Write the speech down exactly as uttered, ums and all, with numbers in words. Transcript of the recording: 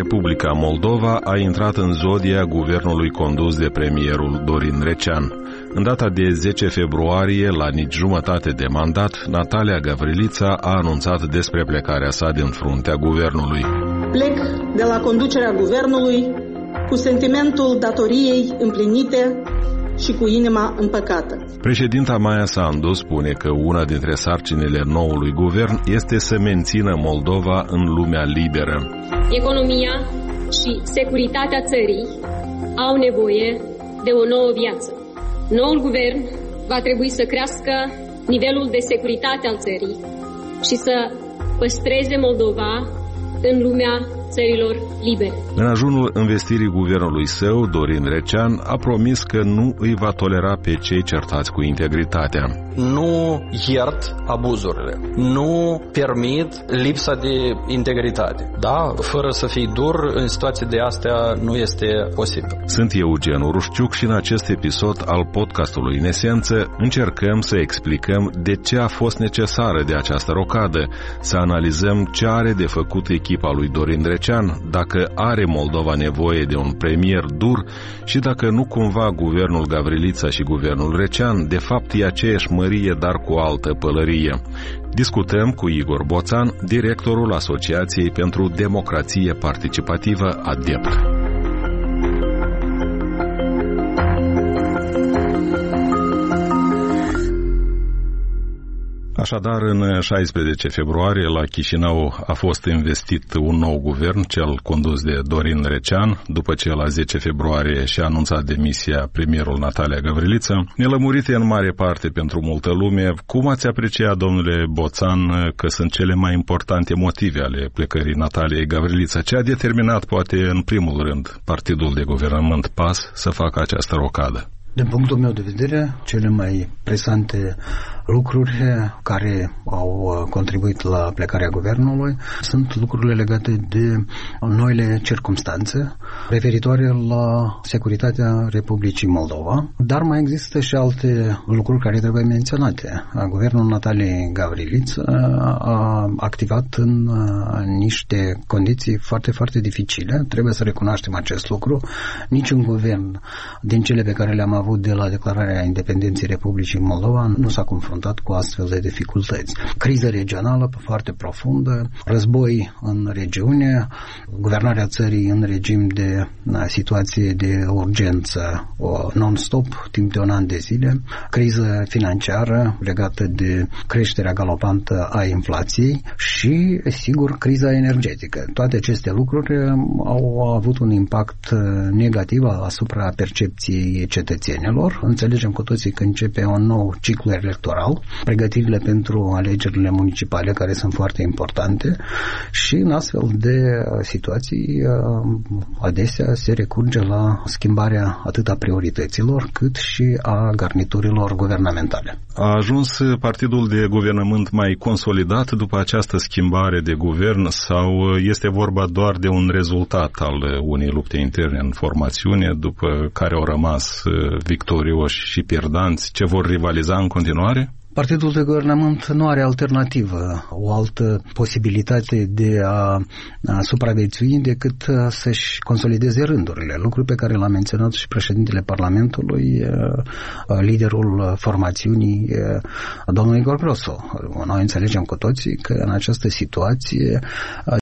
Republica Moldova a intrat în zodia guvernului condus de premierul Dorin Recean. În data de zece februarie, la nici jumătate de mandat, Natalia Gavrilița a anunțat despre plecarea sa din fruntea guvernului. Plec de la conducerea guvernului cu sentimentul datoriei împlinite și cu inima împăcată. Președinta Maia Sandu spune că una dintre sarcinile noului guvern este să mențină Moldova în lumea liberă. Economia și securitatea țării au nevoie de o nouă viață. Noul guvern va trebui să crească nivelul de securitate al țării și să păstreze Moldova în lumea țărilor libere. În ajunul învestirii guvernului său, Dorin Recean a promis că nu îi va tolera pe cei certați cu integritatea. Nu iert abuzurile, nu permit lipsa de integritate. Da, fără să fii dur, în situații de astea nu este posibil. Sunt Eugen Urușciuc și în acest episod al podcastului În Esență încercăm să explicăm de ce a fost necesară de această rocadă, să analizăm ce are de făcut echipa lui Dorin Recean, dacă are Moldova nevoie de un premier dur și dacă nu cumva guvernul Gavrilița și guvernul Recean de fapt e aceeași mărie, dar cu altă pălărie. Discutăm cu Igor Boțan, directorul Asociației pentru Democrație Participativă ADEPT. Așadar, în șaisprezece februarie, la Chișinău a fost investit un nou guvern, cel condus de Dorin Recean, după ce la zece februarie și-a anunțat demisia premierul Natalia Gavrilița. Nelămurite în mare parte pentru multă lume, cum ați apreciat, domnule Boțan, că sunt cele mai importante motive ale plecării Nataliei Gavrilița? Ce a determinat, poate, în primul rând, partidul de guvernământ P A S să facă această rocadă? Din punctul meu de vedere, cele mai presante lucruri care au contribuit la plecarea guvernului sunt lucrurile legate de noile circumstanțe referitoare la securitatea Republicii Moldova, dar mai există și alte lucruri care trebuie menționate. Guvernul Nataliei Gavrilița a activat în niște condiții foarte, foarte dificile. Trebuie să recunoaștem acest lucru. Niciun guvern din cele pe care le-am avut de la declararea independenței Republicii Moldova nu s-a confruntat cu astfel de dificultăți. Criză regională foarte profundă, război în regiune, guvernarea țării în regim de na, situație de urgență non-stop timp de un an de zile, criză financiară legată de creșterea galopantă a inflației și, sigur, criza energetică. Toate aceste lucruri au avut un impact negativ asupra percepției cetățenilor. Înțelegem cu toții că începe un nou ciclu electoral, pregătirile pentru alegerile municipale care sunt foarte importante și în astfel de situații adesea se recurge la schimbarea atât a priorităților cât și a garniturilor guvernamentale. A ajuns partidul de guvernământ mai consolidat după această schimbare de guvern sau este vorba doar de un rezultat al unei lupte interne în formațiune după care au rămas victorioși și pierdanți ce vor rivaliza în continuare? Partidul de guvernământ nu are alternativă, o altă posibilitate de a, a supraviețui decât să-și consolideze rândurile, lucru pe care l-a menționat și președintele Parlamentului, liderul formațiunii, domnul Igor Grosu. Noi înțelegem cu toții că în această situație